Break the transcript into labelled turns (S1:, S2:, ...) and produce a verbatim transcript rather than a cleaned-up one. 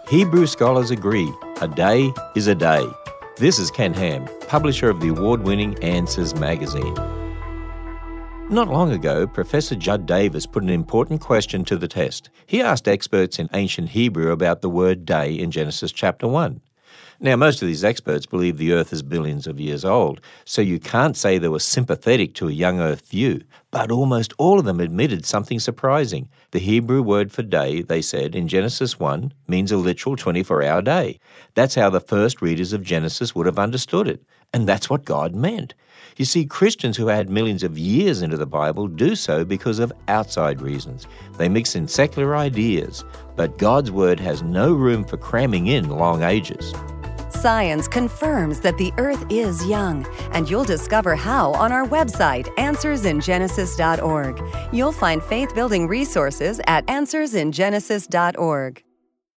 S1: Hebrew scholars agree, a day is a day. This is Ken Ham, publisher of the award-winning Answers magazine. Not long ago, Professor Judd Davis put an important question to the test. He asked experts in ancient Hebrew about the word day in Genesis chapter one. Now, most of these experts believe the Earth is billions of years old, so you can't say they were sympathetic to a young Earth view. But almost all of them admitted something surprising. The Hebrew word for day, they said, in Genesis one, means a literal twenty-four hour day. That's how the first readers of Genesis would have understood it. And that's what God meant. You see, Christians who add millions of years into the Bible do so because of outside reasons. They mix in secular ideas, but God's word has no room for cramming in long ages.
S2: Science confirms that the Earth is young, and you'll discover how on our website, answers in genesis dot org. You'll find faith-building resources at answers in genesis dot org.